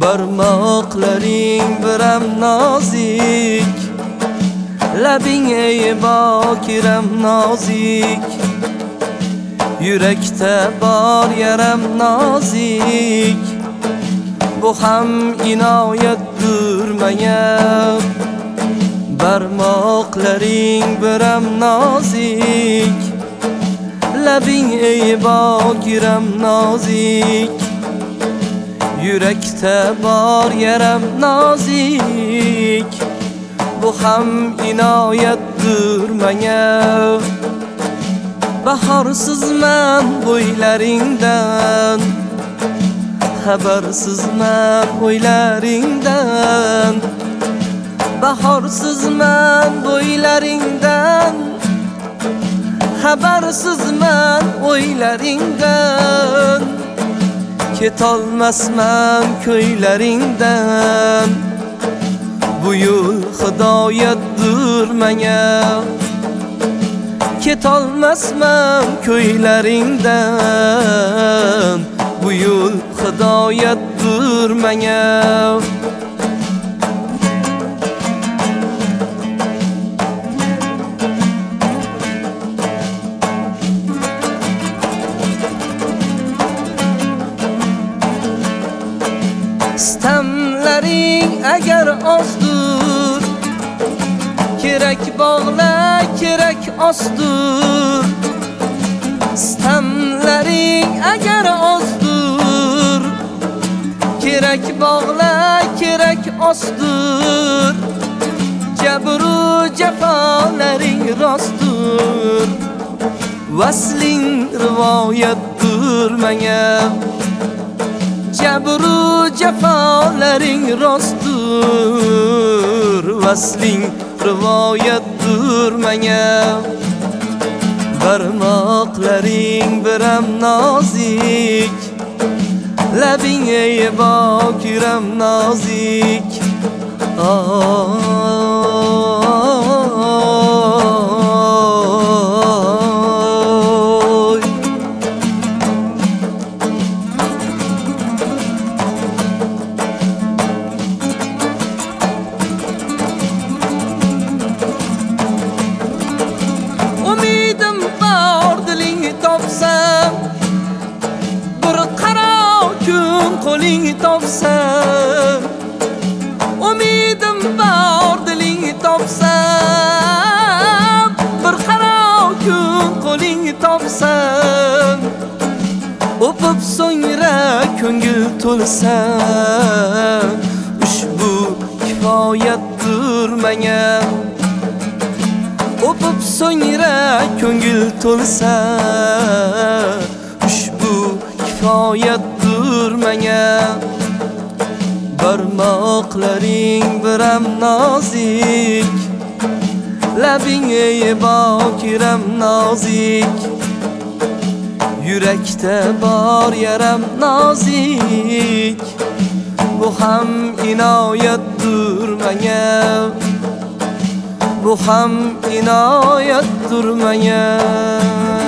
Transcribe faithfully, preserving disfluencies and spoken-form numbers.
barmoqlaring biram nozik, labing ey bokiram nozik, yurakda bor yaram nozik, bu ham inoyatdir menga. Barmoqlaring biram nozik, labing ey bokiram nozik, yurakda bor yaram nozik, bu ham inoyatdir menga. Bahorsizman o'ylaringdan, xabarsizman o'ylaringdan, bahorsizman o'ylaringdan, xabarsizman o'ylaringdan, ketolmasman ko'ylaringdan, bu yo'l hidoyatdir menga. Ketolmasman ko'ylaringdan, bu yo'l hidoyatdir menga. Istamlaring agar ozdur, kerak bog'la kerak ostur. Istamlaring agar ozdur, kerak bog'la kerak ostur. Jabru jafolaring rostdur, vasling rivoyatdir menga. Jabru jafolaring rostdur, vasling rivoyatdir menga. Barmoqlaring biram nozik, labing ey bokiram nozik. Qo'ling topsa, umidim bor diling topsa, bir qaror kun qo'ling topsa, o'pib so'ngra ko'ngil to'lsa, ushbu kifoyatdir menga. O'pib so'ngra ko'ngil to'lsa, ushbu kifoyatdir menga. Barmoqlaring biram nozik, labing ey bokiram nozik, yurakda bor yaram nozik, bu ham inoyatdir menga. Bu ham inoyatdir menga.